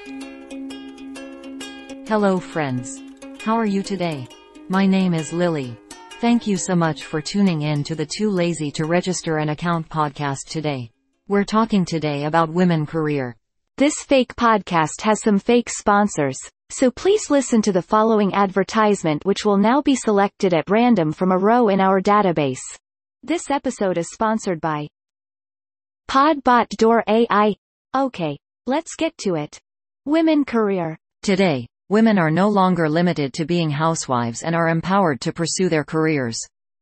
Hello friends. How are you today? My name is Lily. Thank you so much for tuning in to the Too Lazy to Register an Account podcast today. We're talking today about women career. This fake podcast has some fake sponsors, so please listen to the following advertisement, which will now be selected at random from a row in our database. This episode is sponsored by Podbot Door AI. Okay, let's get to it. Women career. Today, women are no longer limited to being housewives and are empowered to pursue their careers.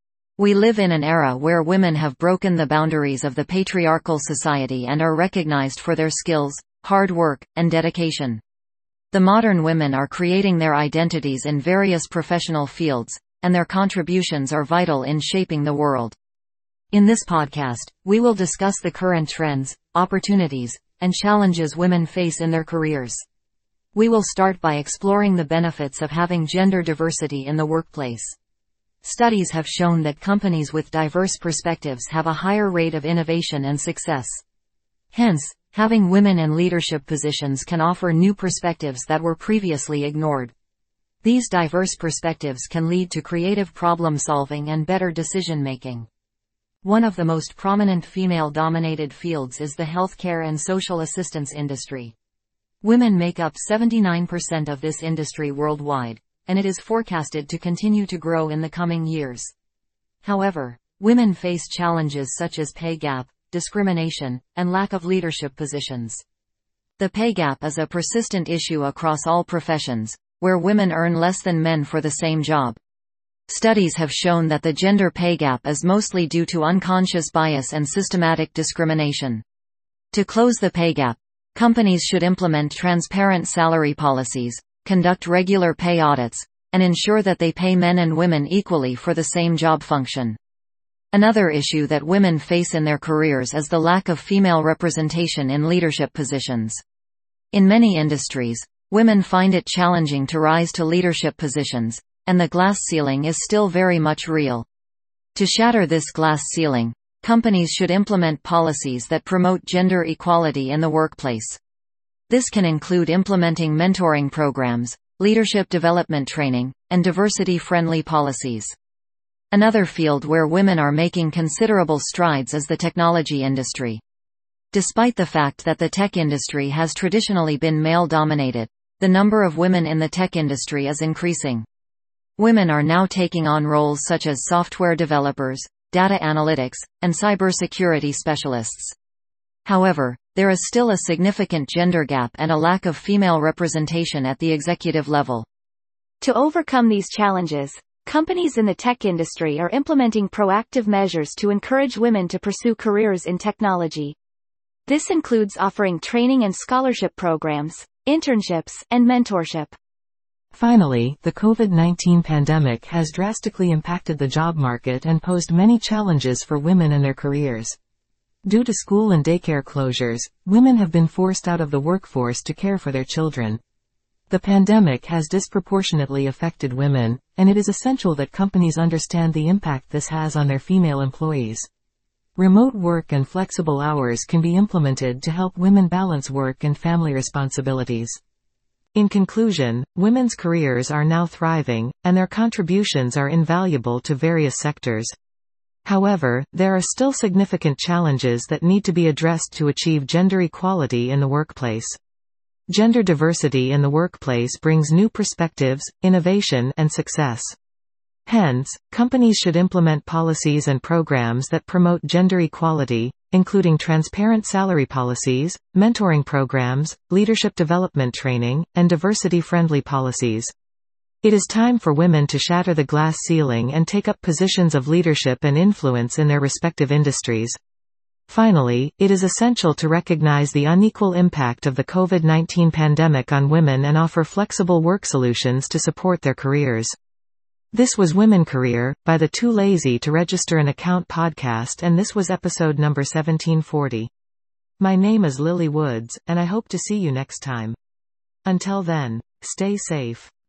We live in an era where women have broken the boundaries of the patriarchal society and are recognized for their skills, hard work, and dedication. The modern women are creating their identities in various professional fields, and their contributions are vital in shaping the world. In this podcast, we will discuss the current trends, opportunities, and challenges women face in their careers. We will start by exploring the benefits of having gender diversity in the workplace. Studies have shown that companies with diverse perspectives have a higher rate of innovation and success. Hence, having women in leadership positions can offer new perspectives that were previously ignored. These diverse perspectives can lead to creative problem-solving and better decision-making. One of the most prominent female-dominated fields is the healthcare and social assistance industry. Women make up 79% of this industry worldwide, and it is forecasted to continue to grow in the coming years. However, women face challenges such as pay gap, discrimination, and lack of leadership positions. The pay gap is a persistent issue across all professions, where women earn less than men for the same job. Studies have shown that the gender pay gap is mostly due to unconscious bias and systematic discrimination. To close the pay gap, companies should implement transparent salary policies, conduct regular pay audits, and ensure that they pay men and women equally for the same job function. Another issue that women face in their careers is the lack of female representation in leadership positions. In many industries, women find it challenging to rise to leadership positions, and the glass ceiling is still very much real. To shatter this glass ceiling, companies should implement policies that promote gender equality in the workplace. This can include implementing mentoring programs, leadership development training, and diversity-friendly policies. Another field where women are making considerable strides is the technology industry. Despite the fact that the tech industry has traditionally been male-dominated, the number of women in the tech industry is increasing. Women are now taking on roles such as software developers, data analytics, and cybersecurity specialists. However, there is still a significant gender gap and a lack of female representation at the executive level. To overcome these challenges, companies in the tech industry are implementing proactive measures to encourage women to pursue careers in technology. This includes offering training and scholarship programs, internships, and mentorship. Finally, the COVID-19 pandemic has drastically impacted the job market and posed many challenges for women and their careers. Due to school and daycare closures, women have been forced out of the workforce to care for their children. The pandemic has disproportionately affected women, and it is essential that companies understand the impact this has on their female employees. Remote work and flexible hours can be implemented to help women balance work and family responsibilities. In conclusion, women's careers are now thriving, and their contributions are invaluable to various sectors. However, there are still significant challenges that need to be addressed to achieve gender equality in the workplace. Gender diversity in the workplace brings new perspectives, innovation, and success. Hence, companies should implement policies and programs that promote gender equality, including transparent salary policies, mentoring programs, leadership development training, and diversity-friendly policies. It is time for women to shatter the glass ceiling and take up positions of leadership and influence in their respective industries. Finally, it is essential to recognize the unequal impact of the COVID-19 pandemic on women and offer flexible work solutions to support their careers. This was Women Career, by the Too Lazy to Register an Account podcast, and this was episode number 1740. My name is Lily Woods, and I hope to see you next time. Until then, stay safe.